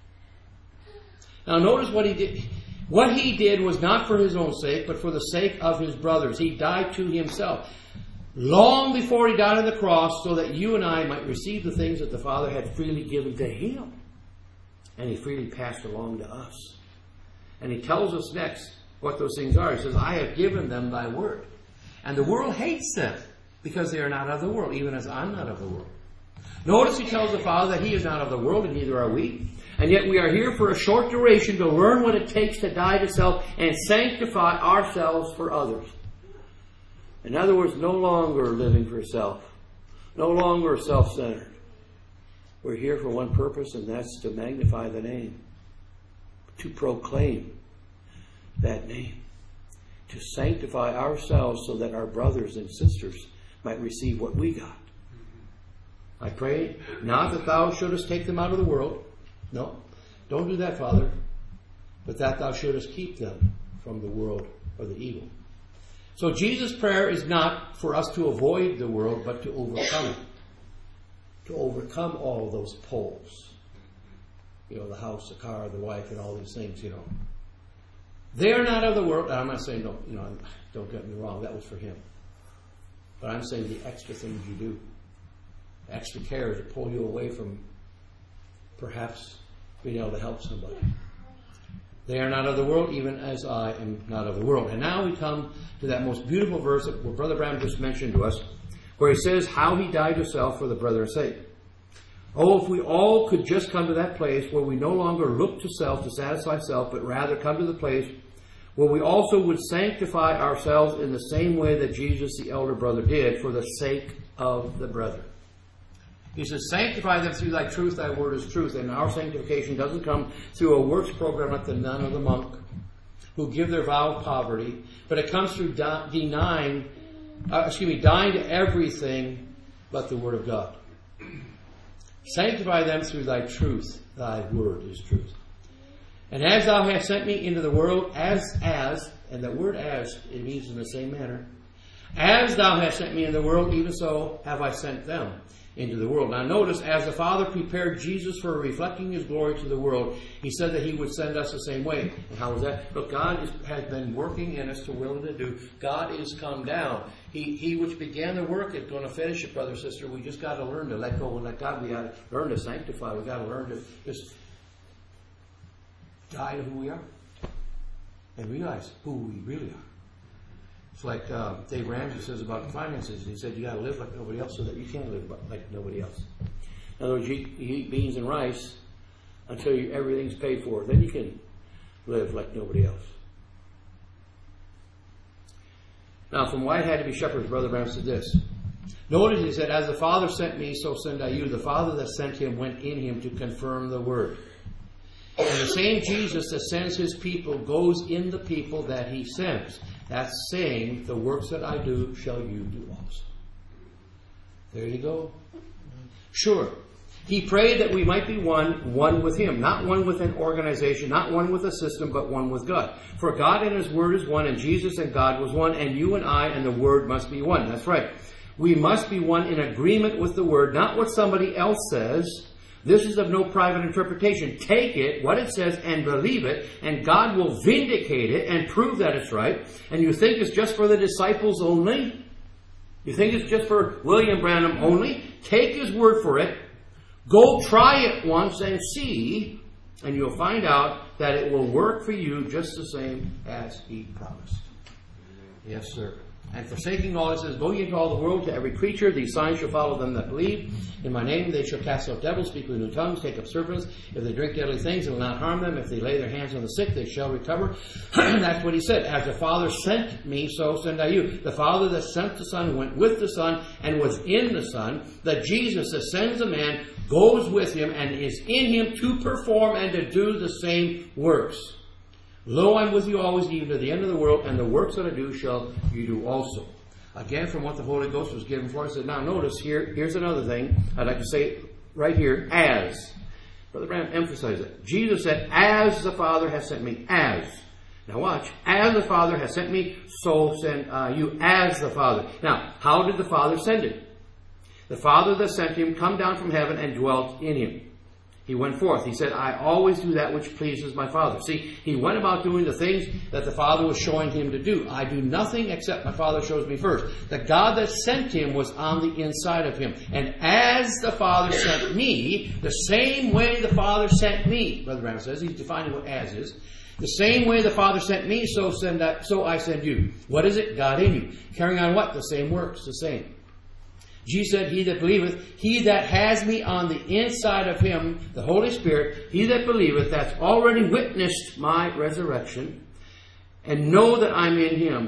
[SPEAKER 2] Now notice what he did. What he did was not for his own sake, but for the sake of his brothers. He died to himself. Long before he died on the cross, so that you and I might receive the things that the Father had freely given to him. And he freely passed along to us. And he tells us next what those things are. He says, I have given them thy word. And the world hates them, because they are not of the world, even as I'm not of the world. Notice he tells the Father that he is not of the world, and neither are we. And yet we are here for a short duration to learn what it takes to die to self and sanctify ourselves for others. In other words, no longer living for self. No longer self-centered. We're here for one purpose, and that's to magnify the name. To proclaim that name. To sanctify ourselves so that our brothers and sisters might receive what we got. I pray not that thou shouldest take them out of the world. No, don't do that, Father. But that thou shouldest keep them from the world or the evil. So Jesus' prayer is not for us to avoid the world, but to overcome it. To overcome all of those poles. You know, the house, the car, the wife, and all these things, you know. They are not of the world. And I'm not saying, don't get me wrong, that was for him. But I'm saying the extra things you do. The extra care to pull you away from perhaps being able to help somebody. They are not of the world, even as I am not of the world. And now we come to that most beautiful verse that Brother Branham just mentioned to us, where he says how he died to self for the brother's sake. Oh, if we all could just come to that place where we no longer look to self to satisfy self, but rather come to the place where we also would sanctify ourselves in the same way that Jesus, the elder brother, did for the sake of the brother. He says, sanctify them through thy truth, thy word is truth. And our sanctification doesn't come through a works program like the nun or the monk who give their vow of poverty, but it comes through dying to everything but the word of God. Sanctify them through thy truth, thy word is truth. And as thou hast sent me into the world, and that word as, it means in the same manner. As thou hast sent me in the world, even so have I sent them into the world. Now notice, as the Father prepared Jesus for reflecting his glory to the world, he said that he would send us the same way. And how was that? Look, God has been working in us to will and to do. God is come down. He which began the work is going to finish it, brother, sister. We just got to learn to let go and let God. We got to learn to sanctify. We got to learn to just die to who we are and realize who we really are. It's like Dave Ramsey says about finances. He said you got to live like nobody else so that you can live like nobody else. In other words, you eat beans and rice until everything's paid for. Then you can live like nobody else. Now, from why it had to be shepherds, Brother Branham said this. Notice he said, as the Father sent me, so send I you. The Father that sent him went in him to confirm the word. And the same Jesus that sends his people goes in the people that he sends. That's saying, the works that I do shall you do also. There you go. Sure. He prayed that we might be one with him. Not one with an organization, not one with a system, but one with God. For God and his word is one, and Jesus and God was one, and you and I and the word must be one. That's right. We must be one in agreement with the Word, not what somebody else says. This is of no private interpretation. Take it, what it says, and believe it, and God will vindicate it and prove that it's right. And you think it's just for the disciples only? You think it's just for William Branham only? Take his word for it. Go try it once and see, and you'll find out that it will work for you just the same as he promised. Yes, sir. And forsaking all, it says, go ye into all the world to every creature. These signs shall follow them that believe. In my name they shall cast out devils, speak with new tongues, take up serpents. If they drink deadly things, it will not harm them. If they lay their hands on the sick, they shall recover. And that's what he said. As the Father sent me, so send I you. The Father that sent the Son went with the Son and was in the Son. That Jesus that sends a man goes with him and is in him to perform and to do the same works. Lo, I'm with you always, even to the end of the world, and the works that I do shall you do also. Again, from what the Holy Ghost was given for us. Now notice here, here's another thing I'd like to say right here, as. Brother Branham emphasized it. Jesus said, as the Father has sent me, as. Now watch, as the Father has sent me, so send you, as the Father. Now, how did the Father send him? The Father that sent him come down from heaven and dwelt in him. He went forth. He said, I always do that which pleases my Father. See, he went about doing the things that the Father was showing him to do. I do nothing except my Father shows me first. The God that sent him was on the inside of him. And as the Father sent me, the same way the Father sent me, Brother Branham says, he's defining what as is. The same way the Father sent me, so I send you. What is it? God in you. Carrying on what? The same works, the same. Jesus said, he that believeth, he that has me on the inside of him, the Holy Spirit, he that believeth, that's already witnessed my resurrection, and know that I'm in him.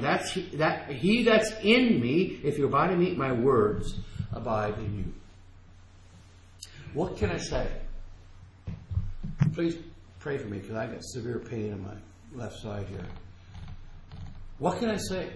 [SPEAKER 2] He that's in me, if you abide in me, my words abide in you. What can I say? Please pray for me, because I got severe pain in my left side here. What can I say?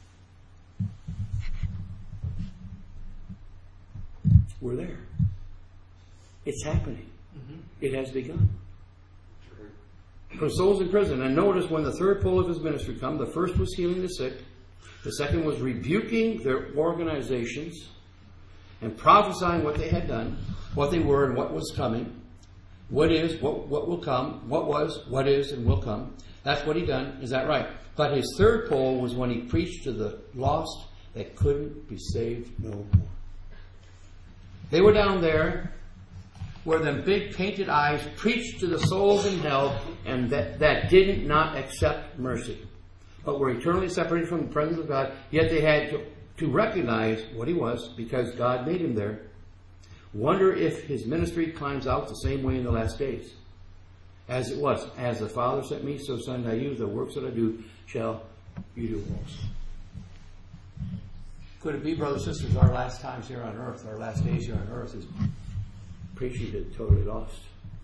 [SPEAKER 2] We're there. It's happening. Mm-hmm. It has begun. For souls in prison. And notice when the third pole of his ministry come, the first was healing the sick. The second was rebuking their organizations and prophesying what they had done, what they were and what was coming. What is, what will come, what was, what is, and will come. That's what he done. Is that right? But his third pole was when he preached to the lost that couldn't be saved no more. They were down there where them big painted eyes preached to the souls in hell and that did not accept mercy, but were eternally separated from the presence of God, yet they had to recognize what he was because God made him there. Wonder if his ministry climbs out the same way in the last days. As it was, as the Father sent me, so send I you. The works that I do shall you do also. Could it be, brothers and sisters, our last times here on earth, our last days here on earth is preaching to the totally lost?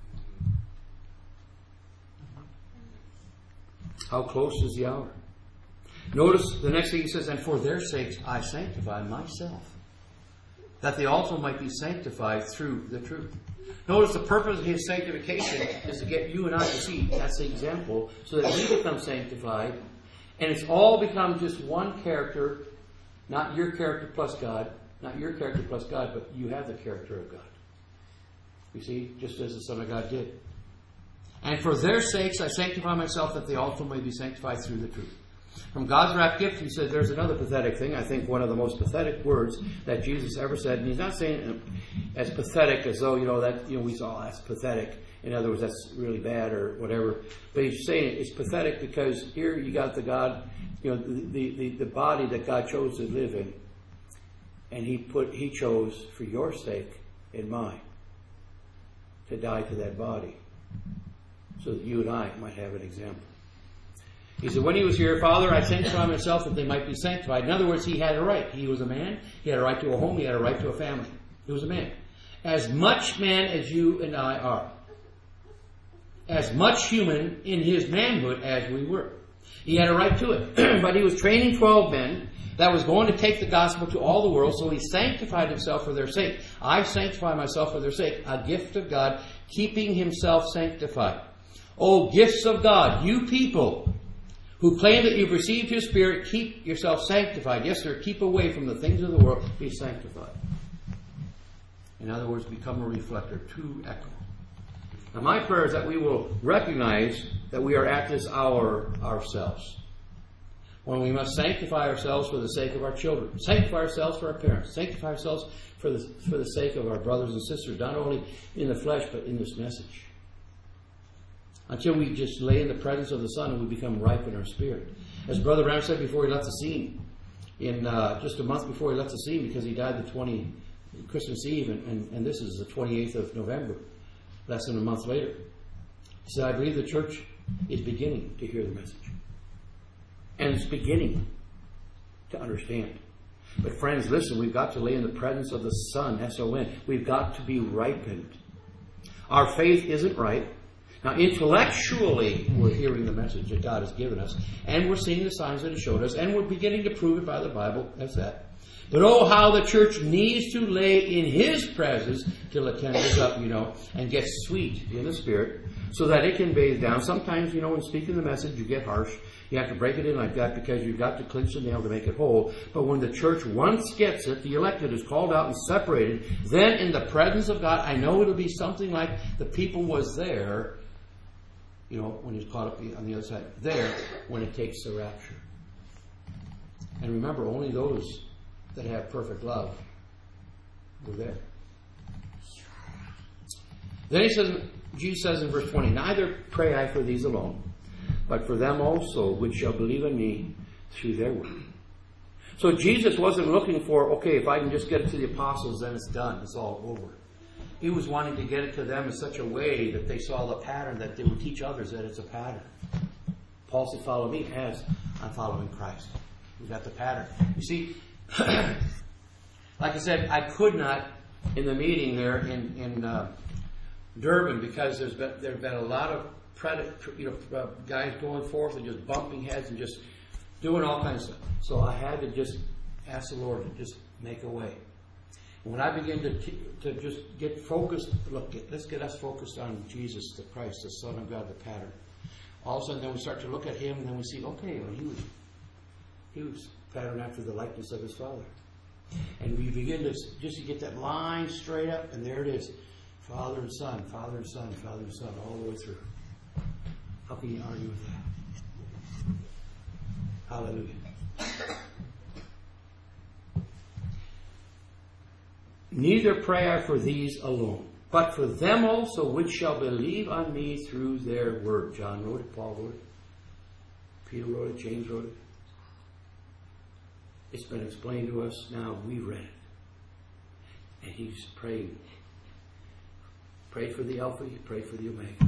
[SPEAKER 2] How close is the hour? Notice the next thing he says, and for their sakes I sanctify myself, that they also might be sanctified through the truth. Notice the purpose of his sanctification is to get you and I to see that's the example, so that we become sanctified, and it's all become just one character. Not your character plus God. Not your character plus God, but you have the character of God. You see, just as the Son of God did. And for their sakes I sanctify myself, that they also may be sanctified through the truth. From God's wrapped gift, he said, there's another pathetic thing. I think one of the most pathetic words that Jesus ever said. And he's not saying it as pathetic as though, we saw that's pathetic. In other words, that's really bad or whatever. But he's saying it's pathetic because here you got the God, the body that God chose to live in. And he chose for your sake and mine to die to that body. So that you and I might have an example. He said, when he was here, Father, I sanctify myself that they might be sanctified. In other words, he had a right. He was a man. He had a right to a home. He had a right to a family. He was a man. As much man as you and I are. As much human in his manhood as we were. He had a right to it. But he was training 12 men that was going to take the gospel to all the world, so he sanctified himself for their sake. I sanctify myself for their sake. A gift of God, keeping himself sanctified. Oh, gifts of God, you people who claim that you've received His Spirit, keep yourself sanctified. Yes, sir, keep away from the things of the world. Be sanctified. In other words, become a reflector, true echo. Now, my prayer is that we will recognize that we are at this hour ourselves, when we must sanctify ourselves for the sake of our children, sanctify ourselves for our parents, sanctify ourselves for the sake of our brothers and sisters, not only in the flesh, but in this message. Until we just lay in the presence of the Son and we become ripe in our spirit. As Brother Branham said before he left the scene, just a month before he left the scene, because he died Christmas Eve, and this is the 28th of November, less than a month later. He said, I believe the church is beginning to hear the message. And it's beginning to understand. But friends, listen, we've got to lay in the presence of the Son, S-O-N. We've got to be ripened. Our faith isn't right. Now, intellectually, we're hearing the message that God has given us, and we're seeing the signs that He showed us, and we're beginning to prove it by the Bible. That's that. But oh, how the church needs to lay in His presence till it tenders up, and gets sweet in the Spirit, so that it can bathe down. Sometimes, when speaking the message, you get harsh. You have to break it in like that because you've got to clinch the nail to make it whole. But when the church once gets it, the elected is called out and separated, then in the presence of God, I know it'll be something like the people was there, when He's caught up on the other side, there when it takes the rapture. And remember, only those that have perfect love were there. Then Jesus says in verse 20, neither pray I for these alone, but for them also which shall believe in me through their word. So Jesus wasn't looking for, okay, if I can just get it to the apostles, then it's done. It's all over. He was wanting to get it to them in such a way that they saw the pattern, that they would teach others that it's a pattern. Paul said, follow me as I'm following Christ. We got the pattern. You see, like I said, I could not, in the meeting there in Durban, because there have been a lot of guys going forth and just bumping heads and just doing all kinds of stuff. So I had to just ask the Lord to just make a way. And when I begin to just get focused, let's get us focused on Jesus, the Christ, the Son of God, the pattern. All of a sudden, then we start to look at Him, and then we see, okay, well, He was patterned after the likeness of His Father. And we begin to just get that line straight up, and there it is. Father and Son, Father and Son, Father and Son, all the way through. How can you argue with that? Hallelujah. Neither pray I for these alone, but for them also which shall believe on me through their word. John wrote it, Paul wrote it, Peter wrote it, James wrote it. It's been explained to us. Now we read it. And he's praying. Prayed for the Alpha, he prayed for the Omega.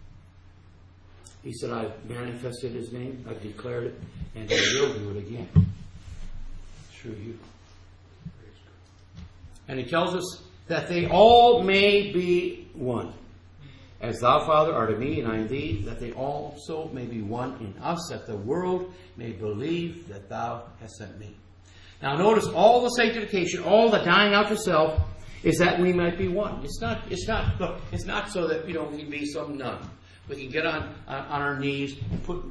[SPEAKER 2] He said, I've manifested His name, I've declared it, and I will do it again through you. And He tells us that they all may be one. As Thou, Father, art in me, and I in Thee, that they also may be one in us, that the world may believe that Thou hast sent me. Now notice, all the sanctification, all the dying out to self, is that we might be one. It's not so that we can be some nun. We can get on our knees and put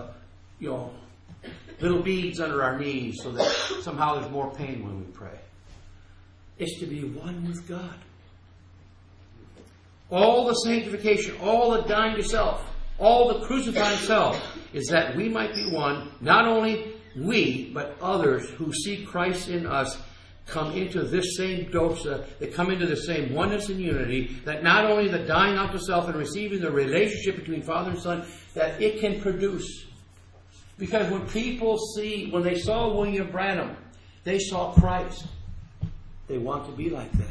[SPEAKER 2] little beads under our knees so that somehow there's more pain when we pray. It's to be one with God. All the sanctification, all the dying to self, all the crucifying self is that we might be one, not only we, but others who see Christ in us come into this same doxa, that come into the same oneness and unity, that not only the dying out to self and receiving the relationship between Father and Son, that it can produce. Because when they saw William Branham, they saw Christ. They want to be like that.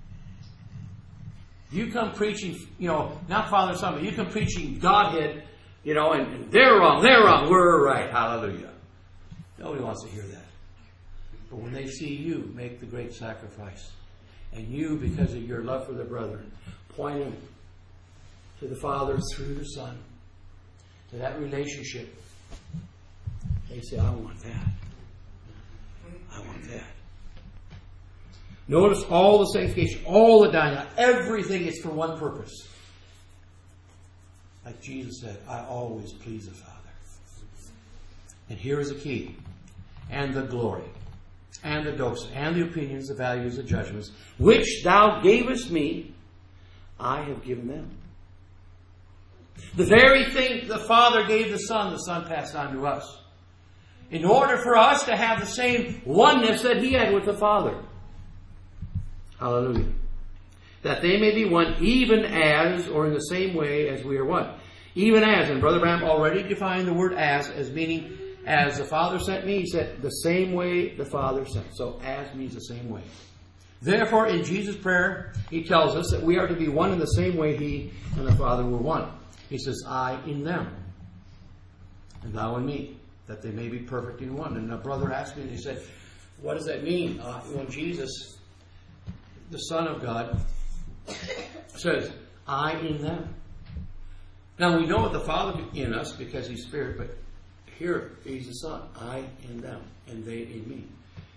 [SPEAKER 2] You come preaching, not Father and Son, but you come preaching Godhead, and they're wrong, we're right, hallelujah. Nobody wants to hear that. But when they see you make the great sacrifice, and you, because of your love for the brethren, point them to the Father through the Son, to that relationship, they say, I want that. I want that. Notice all the sanctification, all the dying, everything is for one purpose. Like Jesus said, I always please the Father. And here is the key. And the glory, and the doxa, and the opinions, the values, the judgments, which thou gavest me, I have given them. The very thing the Father gave the Son passed on to us. In order for us to have the same oneness that He had with the Father. Hallelujah. That they may be one, even as, or in the same way as we are one. Even as, and Brother Branham already defined the word as meaning, as the Father sent me, He said, the same way the Father sent. So as means the same way. Therefore, in Jesus' prayer, He tells us that we are to be one in the same way He and the Father were one. He says, I in them, and thou in me, that they may be perfect in one. And a brother asked me, and he said, what does that mean? When Jesus, the Son of God, says, I in them. Now we know the Father in us because He's Spirit, but here He's the Son. I in them, and they in me.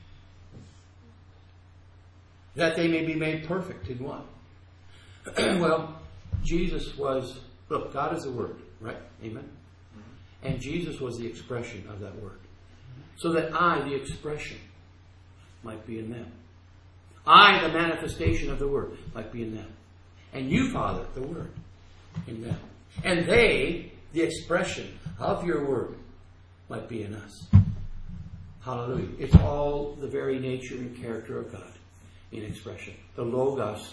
[SPEAKER 2] That they may be made perfect in one. Well, Jesus was, look, God is the Word, right? Amen? And Jesus was the expression of that Word. So that I, the expression, might be in them. I, the manifestation of the Word, might be in them. And you, Father, the Word, in them. And they, the expression of your Word, might be in us. Hallelujah. It's all the very nature and character of God in expression. The Logos.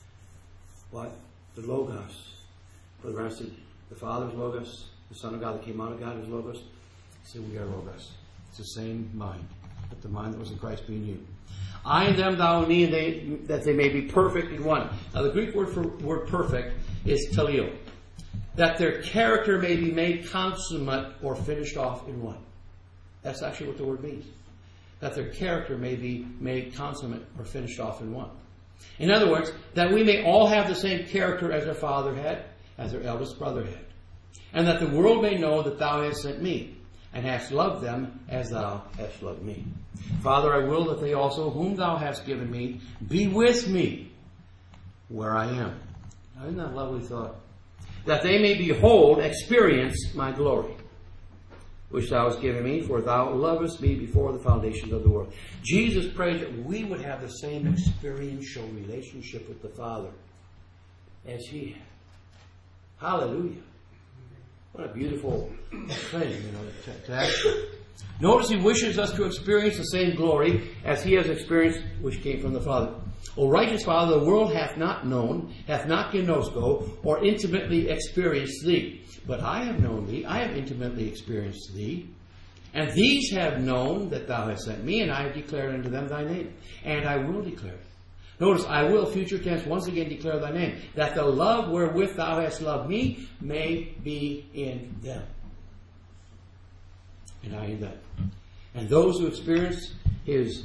[SPEAKER 2] What? The Logos. Brother Brown said, the Father's Logos, the Son of God that came out of God is Logos. He said, we are Logos. It's the same mind, but the mind that was in Christ being you. I and them, thou and me, that they may be perfect in one. Now the Greek word for word perfect is teleo. That their character may be made consummate or finished off in one. That's actually what the word means. That their character may be made consummate or finished off in one. In other words, that we may all have the same character as their father had, as their eldest brother had. And that the world may know that thou hast sent me, and hast loved them as thou hast loved me. Father, I will that they also, whom thou hast given me, be with me where I am. Now, isn't that a lovely thought? That they may behold, experience my glory, which thou hast given me, for thou lovest me before the foundations of the world. Jesus prayed that we would have the same experiential relationship with the Father as He had. Hallelujah. What a beautiful thing, to actually. Notice He wishes us to experience the same glory as He has experienced, which came from the Father. O righteous Father, the world hath not known, hath not gnosko, or intimately experienced Thee. But I have known Thee, I have intimately experienced Thee. And these have known that Thou hast sent me, and I have declared unto them Thy name. And I will declare it. Notice, I will, future tense, once again declare Thy name, that the love wherewith Thou hast loved me may be in them. And I in them. And those who experience His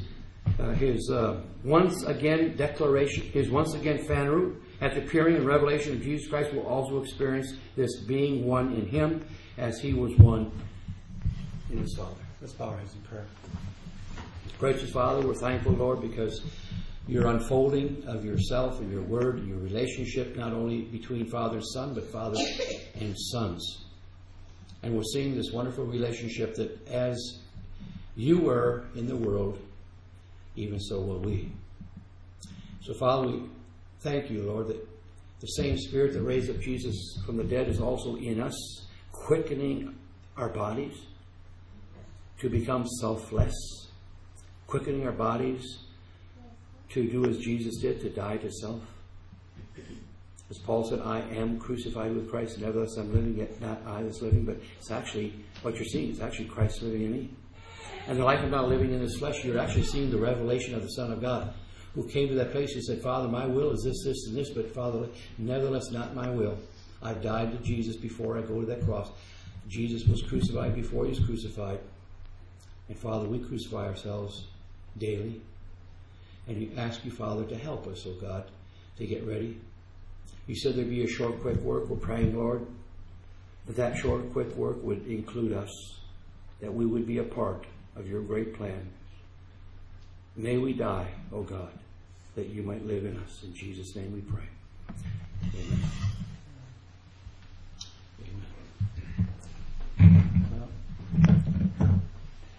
[SPEAKER 2] once again declaration, His once again phaneru, at the appearing and revelation of Jesus Christ will also experience this being one in Him as He was one in His Father. Let's bow our heads in prayer. Gracious Father, we're thankful, Lord, because your unfolding of yourself and your word and your relationship not only between Father and Son, but Father and sons. And we're seeing this wonderful relationship that as you were in the world, even so will we. So Father, we thank you, Lord, that the same Spirit that raised up Jesus from the dead is also in us, quickening our bodies to become selfless, quickening our bodies to do as Jesus did, to die to self. As Paul said, I am crucified with Christ, nevertheless I'm living, yet not I that's living, but it's actually, what you're seeing is actually Christ living in me. And the life I'm not living in this flesh, you're actually seeing the revelation of the Son of God, who came to that place and said, Father, my will is this, this, and this, but Father, nevertheless not my will. I've died to Jesus before I go to that cross. Jesus was crucified before He was crucified. And Father, we crucify ourselves daily. And we ask you, Father, to help us, oh God, to get ready. You said there'd be a short, quick work. We're praying, Lord, that short, quick work would include us, that we would be a part of your great plan. May we die, oh God, that you might live in us. In Jesus' name we pray. Amen. Amen. Well,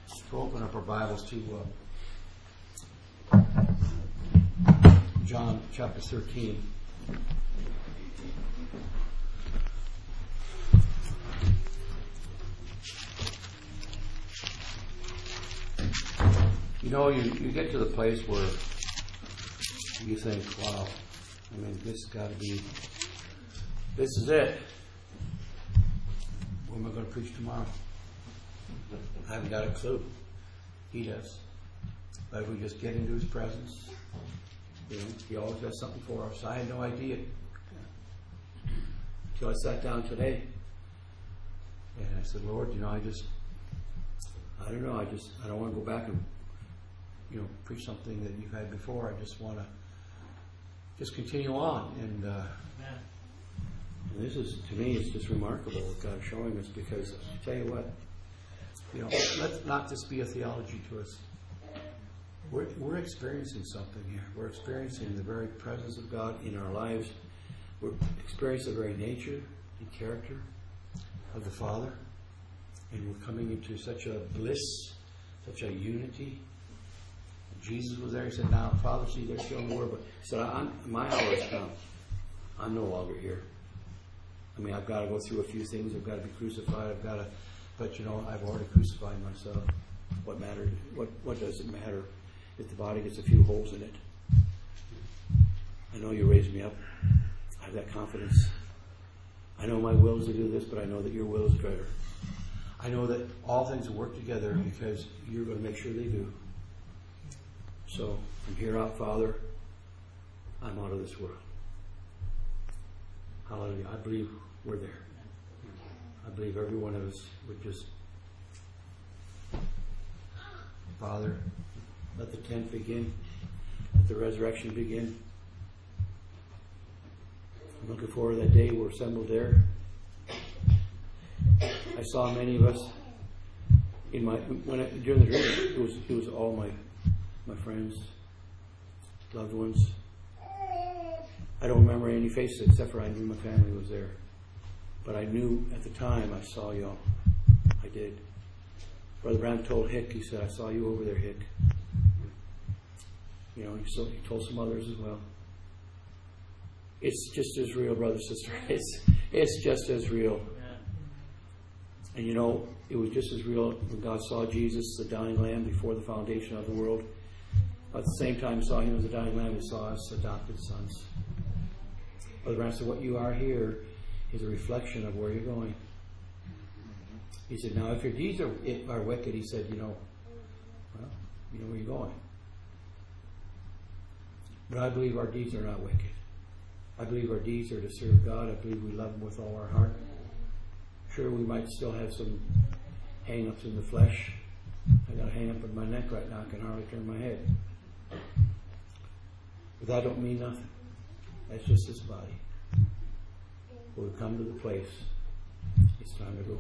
[SPEAKER 2] to open up our Bibles to John chapter 13. You know, you get to the place where you think, wow, I mean, this is it. What am I going to preach tomorrow? I haven't got a clue. He does. But we just get into His presence. You know, He always has something for us. I had no idea until I sat down today. And I said, Lord, you know, I don't want to go back and, you know, preach something that you've had before. I just want to continue on. And this is, to me, it's just remarkable what God's showing us, because I tell you what, you know, let not this be a theology to us. We're experiencing something here. We're experiencing the very presence of God in our lives. We're experiencing the very nature and character of the Father. And we're coming into such a bliss, such a unity. Jesus was there. He said, now, Father, see, they're still in the world. But he said, my hour has come. I'm no longer here. I mean, I've got to go through a few things. I've got to be crucified. But you know, I've already crucified myself. What mattered? What does it matter if the body gets a few holes in it? I know you raised me up. I have that confidence. I know my will is to do this, but I know that your will is greater. I know that all things will work together because you're going to make sure they do. So from here out, Father, I'm out of this world. Hallelujah. I believe we're there. I believe every one of us would just, Father, let the tent begin. Let the resurrection begin. I'm looking forward to that day we're assembled there. I saw many of us during the dream. It was all my friends, loved ones. I don't remember any faces except for I knew my family was there. But I knew at the time I saw y'all. I did. Brother Brown told Hick, he said, I saw you over there, Hick. You know, he told some others as well. It's just as real, brother, sister. It's just as real. And you know, it was just as real when God saw Jesus, the dying lamb, before the foundation of the world. At the same time, saw him as a dying lamb, he saw us adopted sons. Brother Brown said, what you are here is a reflection of where you're going. He said, now if your deeds are wicked, he said, you know where you're going. But I believe our deeds are not wicked. I believe our deeds are to serve God. I believe we love Him with all our heart. Sure, we might still have some hang-ups in the flesh. I got a hang-up in my neck right now. I can hardly turn my head. But that don't mean nothing. That's just this body. We've come to the place. It's time to go.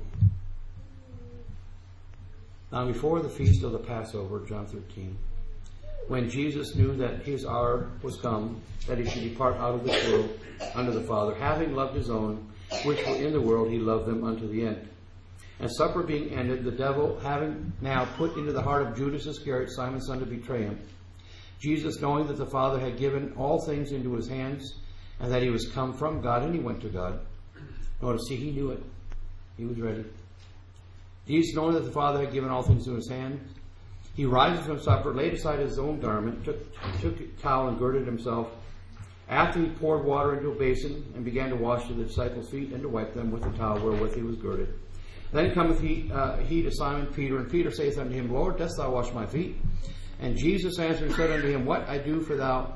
[SPEAKER 2] Now, before the feast of the Passover, John 13, when Jesus knew that His hour was come, that He should depart out of this world unto the Father, having loved His own, which were in the world, He loved them unto the end. And supper being ended, the devil having now put into the heart of Judas Iscariot, Simon's son, to betray Him, Jesus, knowing that the Father had given all things into His hands, and that He was come from God, and He went to God. Notice, He knew it. He was ready. Jesus, knowing that the Father had given all things into His hand, He rises from supper, laid aside His own garment, took a towel and girded Himself. After He poured water into a basin, and began to wash the disciples' feet, and to wipe them with the towel wherewith He was girded. Then cometh he to Simon Peter, and Peter saith unto Him, Lord, dost thou wash my feet? And Jesus answered and said unto him, What I do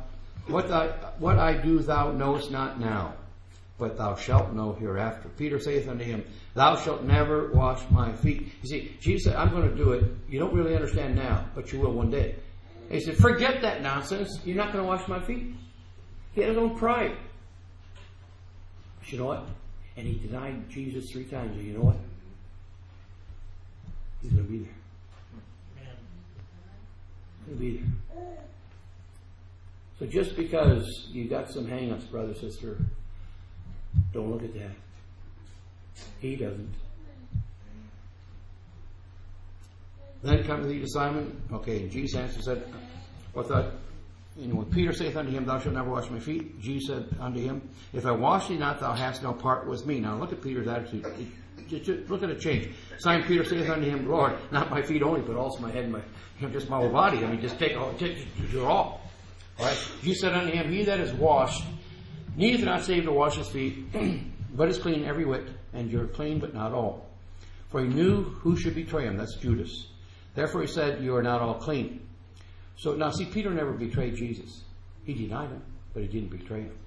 [SPEAKER 2] thou knowest not now, but thou shalt know hereafter. Peter saith unto Him, Thou shalt never wash my feet. You see, Jesus said, I'm going to do it. You don't really understand now, but you will one day. And He said, forget that nonsense. You're not going to wash my feet. He had his own pride. But you know what? And he denied Jesus 3 times. And you know what? He's going to be there. He's going to be there. So just because you got some hang-ups, brother, sister, don't look at that. He doesn't. Then come to thee to Simon. Okay, and Jesus answered and said, when Peter saith unto him, Thou shalt never wash my feet, Jesus said unto him, If I wash thee not, thou hast no part with me. Now look at Peter's attitude. Just look at it change. Simon Peter saith unto him, Lord, not my feet only, but also my head and just my whole body. I mean, just take your all. All right? Jesus said unto him, He that is washed needeth not save to wash his feet, but is clean every whit, and you're clean, but not all. For he knew who should betray him. That's Judas. Therefore he said, You are not all clean. So now see, Peter never betrayed Jesus. He denied him, but he didn't betray him.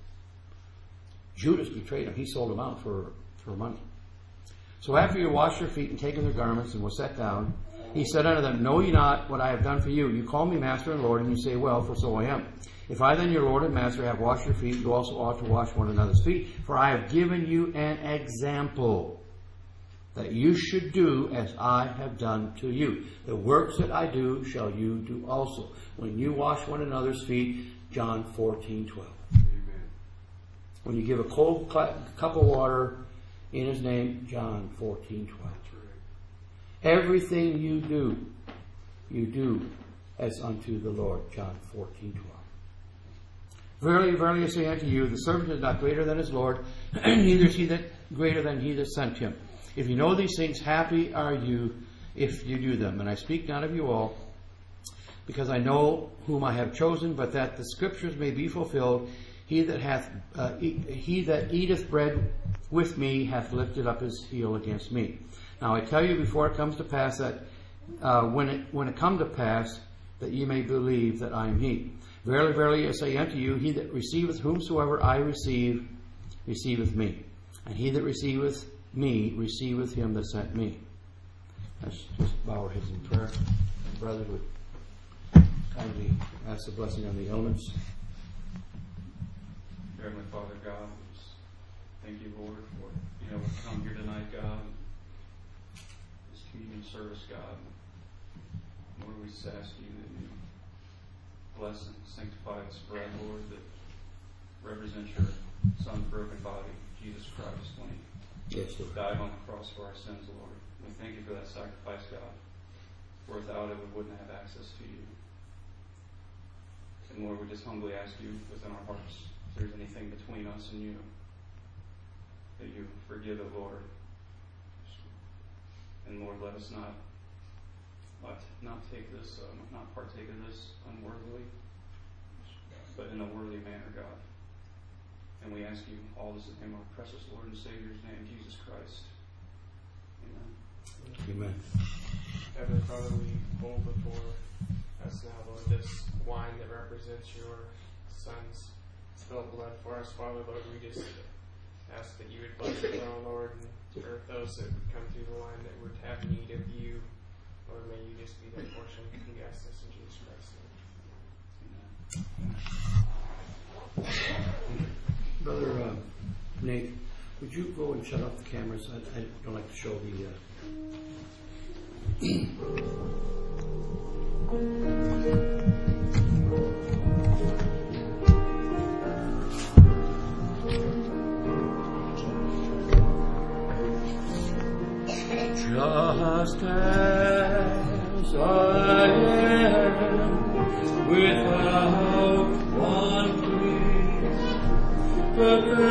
[SPEAKER 2] Judas betrayed him. He sold him out for money. So after you washed your feet and taken their garments and were set down, he said unto them, Know ye not what I have done for you? You call me Master and Lord, and you say, Well, for so I am. If I then, your Lord and Master, have washed your feet, you also ought to wash one another's feet. For I have given you an example, that you should do as I have done to you. The works that I do shall you do also. When you wash one another's feet, John 14:12. Amen. When you give a cold cup of water in his name, John 14:12. Everything you do as unto the Lord, John 14:12. Verily, verily, I say unto you, the servant is not greater than his Lord, neither is he that greater than he that sent him. If you know these things, happy are you if you do them. And I speak not of you all, because I know whom I have chosen, but that the scriptures may be fulfilled. He that eateth bread with me hath lifted up his heel against me. Now I tell you before it comes to pass that when it come to pass, that ye may believe that I am he. Verily, verily, I say unto you, he that receiveth whomsoever I receive, receiveth me. And he that receiveth me, receiveth him that sent me. Let's just bow our heads in prayer. Brother would kindly ask the blessing on the elements.
[SPEAKER 3] Heavenly Father, God, thank you, Lord, for being able to come here tonight, God. This communion service, God. Lord, we just ask you that you bless and sanctify this bread, Lord, that represents your Son's broken body, Jesus Christ, when he died on the cross for our sins, Lord. We thank you for that sacrifice, God. For without it, we wouldn't have access to you. And Lord, we just humbly ask you within our hearts, if there's anything between us and you, that you forgive it, Lord. And Lord, let us not take this, not partake of this unworthily, but in a worthy manner, God. And we ask you all this in the name of our precious Lord and Savior's name, Jesus Christ. Amen.
[SPEAKER 2] Amen.
[SPEAKER 4] Heavenly Father, we hold before us now, Lord, this wine that represents your Son's spilled blood for us. Father, Lord, we just ask that you would bless it now, Lord, and for those that would come through the line that would have need of you, Lord, may you just be their portion. We ask this in Jesus Christ's name.
[SPEAKER 2] Amen. Brother Nate, would you go and shut off the cameras? I don't like to show the...
[SPEAKER 1] Just as I am, without one plea, but